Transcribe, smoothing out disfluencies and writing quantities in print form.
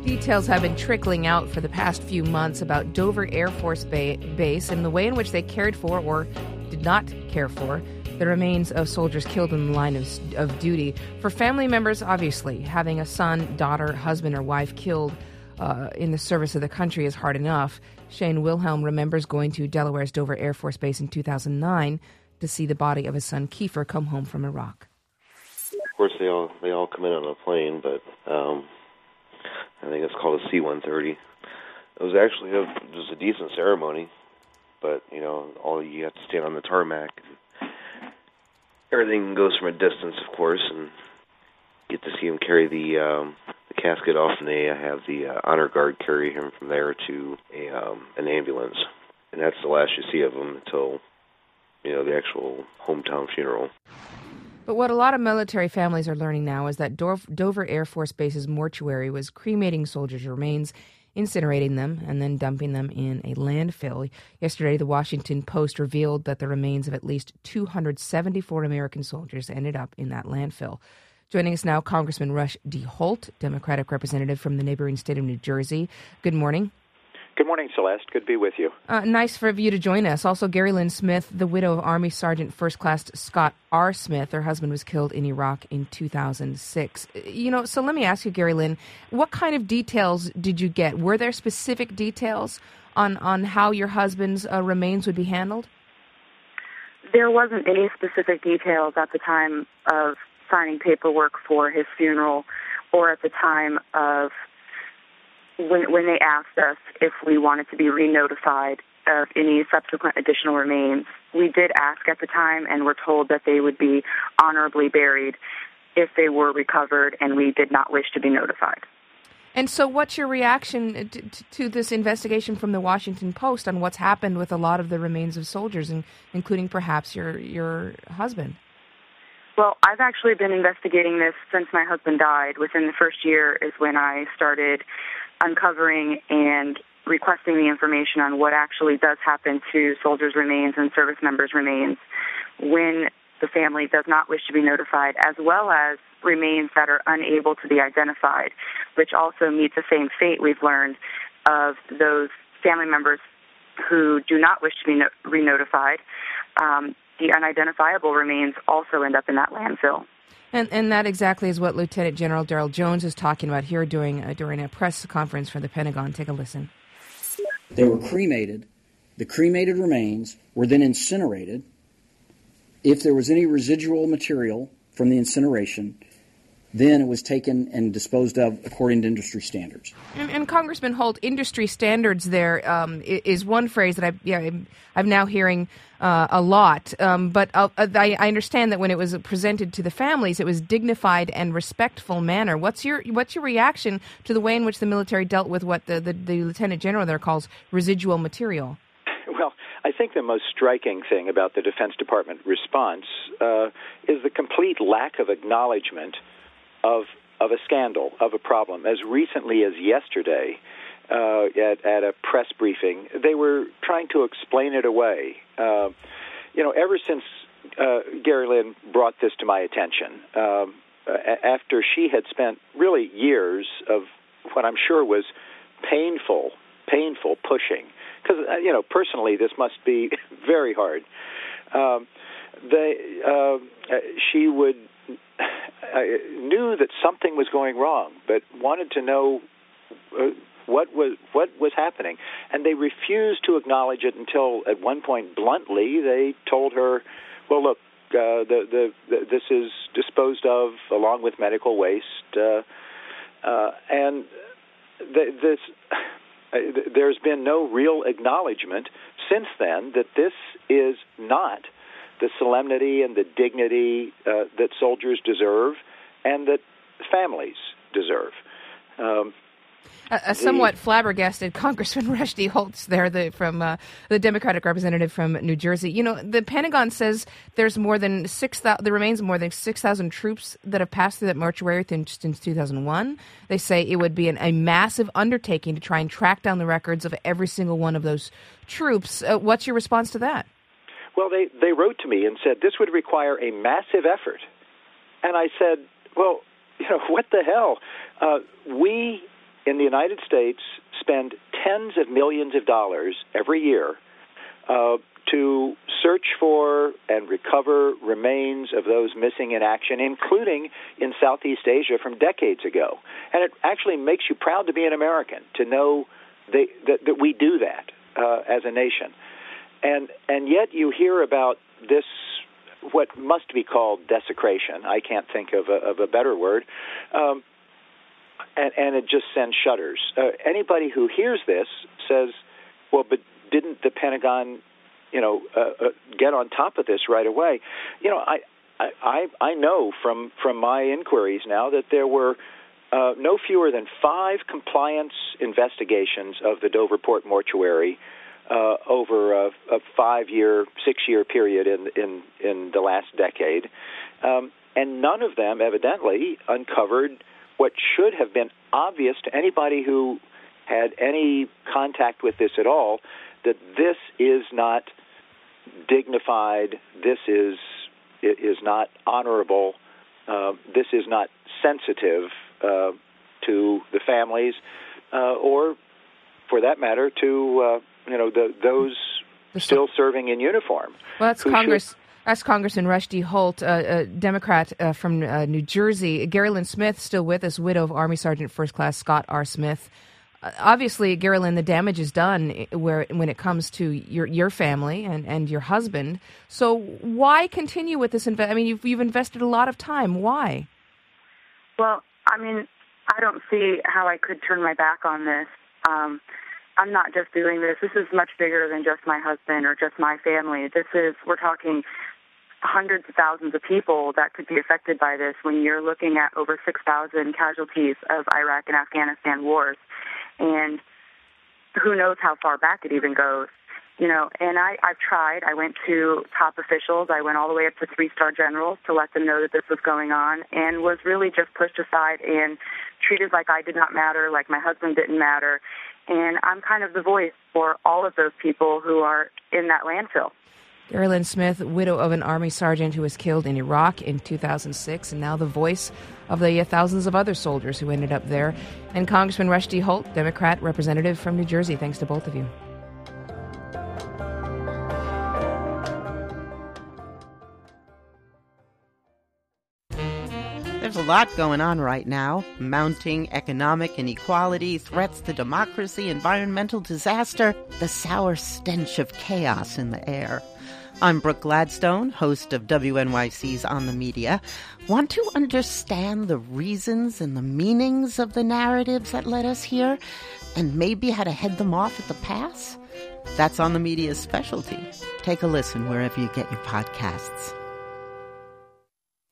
Details have been trickling out for the past few months about Dover Air Force Base and the way in which they cared for, or did not care for, the remains of soldiers killed in the line of duty. For family members, obviously, having a son, daughter, husband, or wife killed in the service of the country is hard enough. Shane Wilhelm remembers going to Delaware's Dover Air Force Base in 2009 to see the body of his son Kiefer come home from Iraq. Of course, they all come in on a plane, but I think it's called a C-130. It was actually a decent ceremony, but all you have to stand on the tarmac. Everything goes from a distance, of course, and get to see him carry the casket off, and they have the honor guard carry him from there to an ambulance, and that's the last you see of him until the actual hometown funeral. But what a lot of military families are learning now is that Dover Air Force Base's mortuary was cremating soldiers' remains, incinerating them, and then dumping them in a landfill. Yesterday, the Washington Post revealed that the remains of at least 274 American soldiers ended up in that landfill. Joining us now, Congressman Rush D. Holt, Democratic representative from the neighboring state of New Jersey. Good morning. Good morning, Celeste. Good to be with you. Nice for you to join us. Also, Gary Lynn Smith, the widow of Army Sergeant First Class Scott R. Smith. Her husband was killed in Iraq in 2006. So let me ask you, Gary Lynn, what kind of details did you get? Were there specific details on how your husband's remains would be handled? There wasn't any specific details at the time of signing paperwork for his funeral or at the time of when they asked us if we wanted to be re-notified of any subsequent additional remains. We did ask at the time and were told that they would be honorably buried if they were recovered, and we did not wish to be notified. And so what's your reaction to this investigation from the Washington Post on what's happened with a lot of the remains of soldiers, including perhaps your husband? Well, I've actually been investigating this since my husband died. Within the first year is when I started uncovering and requesting the information on what actually does happen to soldiers' remains and service members' remains when the family does not wish to be notified, as well as remains that are unable to be identified, which also meet the same fate we've learned of those family members who do not wish to be re-notified. The unidentifiable remains also end up in that landfill. And that exactly is what Lieutenant General Darrell Jones is talking about here during a press conference for the Pentagon. Take a listen. They were cremated. The cremated remains were then incinerated. If there was any residual material from the incineration, then it was taken and disposed of according to industry standards. And Congressman Holt, industry standards there is one phrase that I'm now hearing a lot. But I understand that when it was presented to the families, it was dignified and respectful manner. What's your reaction to the way in which the military dealt with what the Lieutenant General there calls residual material? Well, I think the most striking thing about the Defense Department response is the complete lack of acknowledgement of a scandal, of a problem. As recently as yesterday, at a press briefing, they were trying to explain it away. Ever since Gary Lynn brought this to my attention, after she had spent really years of what I'm sure was painful pushing, because personally this must be very hard. She would. I knew that something was going wrong, but wanted to know what was happening, and they refused to acknowledge it until, at one point, bluntly, they told her, "Well, look, this is disposed of along with medical waste," and there's been no real acknowledgement since then that this is not the solemnity and the dignity that soldiers deserve and that families deserve. A somewhat flabbergasted Congressman Rush D. Holtz there, from the Democratic representative from New Jersey. The Pentagon says there's more than 6,000. There remains more than 6,000 troops that have passed through that mortuary since 2001. They say it would be a massive undertaking to try and track down the records of every single one of those troops. What's your response to that? Well, they wrote to me and said this would require a massive effort. And I said, well, what the hell? We in the United States spend tens of millions of dollars every year to search for and recover remains of those missing in action, including in Southeast Asia from decades ago. And it actually makes you proud to be an American, to know that we do that as a nation. And yet you hear about this, what must be called desecration. I can't think of a better word. And it just sends shudders. Anybody who hears this says, well, but didn't the Pentagon, get on top of this right away? I know from my inquiries now that there were no fewer than 5 compliance investigations of the Doverport mortuary over a 5-year, 6-year period in the last decade, and none of them evidently uncovered what should have been obvious to anybody who had any contact with this at all, that this is not dignified, this is not honorable, this is not sensitive to the families, or, for that matter, to those still serving in uniform. Well, that's Congress. That's Congressman Rushdie Holt, a Democrat from New Jersey. Gary Lynn Smith, still with us, widow of Army Sergeant First Class Scott R. Smith. Obviously, Gary Lynn, the damage is done when it comes to your family and your husband. So why continue with this? You've invested a lot of time. Why? Well, I don't see how I could turn my back on this. I'm not just doing this. This is much bigger than just my husband or just my family. We're talking hundreds of thousands of people that could be affected by this when you're looking at over 6,000 casualties of Iraq and Afghanistan wars. And who knows how far back it even goes. And I've tried. I went to top officials. I went all the way up to 3-star generals to let them know that this was going on, and was really just pushed aside and treated like I did not matter, like my husband didn't matter. And I'm kind of the voice for all of those people who are in that landfill. Gary Lynn Smith, widow of an Army sergeant who was killed in Iraq in 2006, and now the voice of the thousands of other soldiers who ended up there. And Congressman Rushdie Holt, Democrat representative from New Jersey. Thanks to both of you. There's a lot going on right now. Mounting economic inequality, threats to democracy, environmental disaster, the sour stench of chaos in the air. I'm Brooke Gladstone, host of WNYC's On the Media. Want to understand the reasons and the meanings of the narratives that led us here, and maybe how to head them off at the pass? That's On the Media's specialty. Take a listen wherever you get your podcasts.